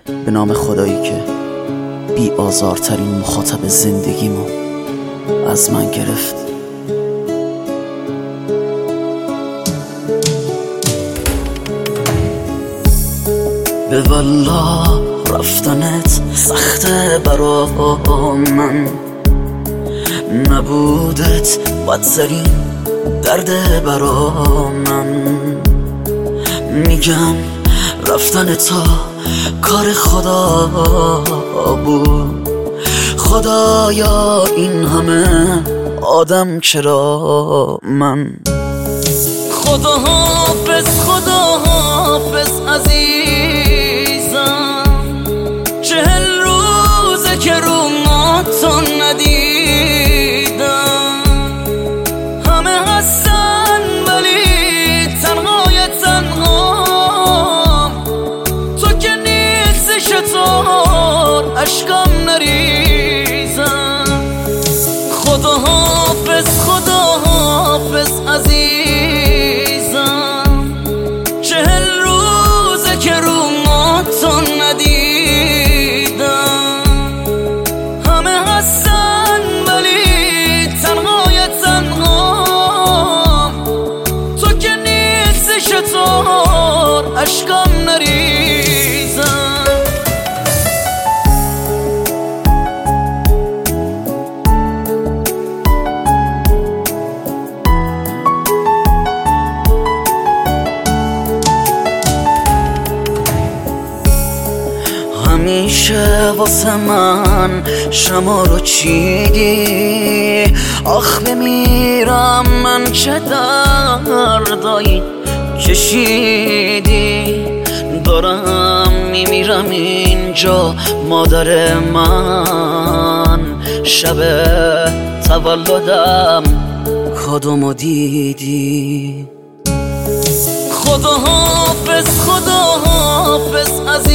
به نام خدایی که بی آزارترین مخاطب زندگیمو از من گرفت. به والله رفتنت سخته برا من، نبودت بدترین درده برا من. میگم رفتن تا کار خدا بود، خدایا این همه آدم چرا من. خدا حافظ عزیزم، 40 روزه که رو ما تو ندیدم. همه هستن ولی تنهای تنهام، تو که نیستی چطور اشکام نریزم. خدا حافظ عزیزم، 40 روزه که رو ما تو ندیدم. همه هستن ولی تنهای تنهام، تو که نیستی چطور اشکام نریزم. همیشه واسه من شما رو چیدی، آخ بمیرم من چه دردایی کشیدی. دارم میمیرم اینجا مادر من، شب تولدم کدومو دیدی. خدا حافظ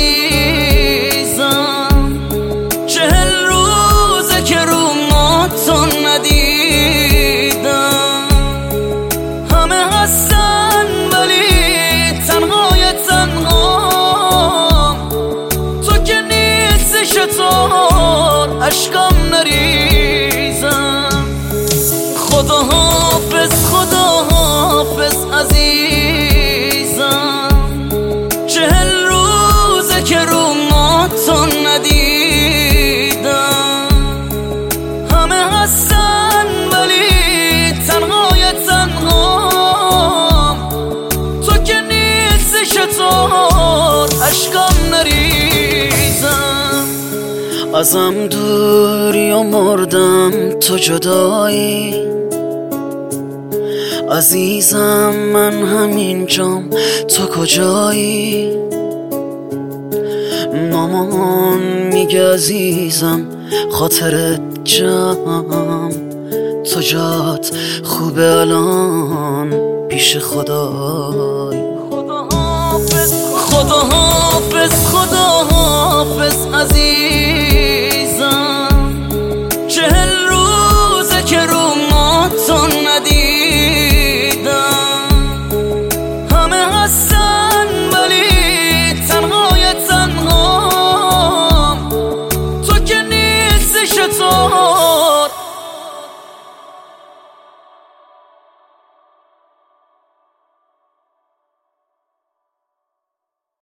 عزیزم، 40 روزه که رو ما تو ندیدم. همه هستن ولی تنهای تنهام، تو که نیستی چطور اشکام نریزم. خدا حافظ عزیزم، 40 روزه که رو ما تو ندیدم. همه هستن ولی تنهای تنهام، تو که نیستی چطور اشکام نریزم. ازم دوری و مردم تو جدایی، عزیزم من همینجام تو کجایی. مامان میگه عزیزم خاطرت جمع، تو جات خوبه الان پیش خدای.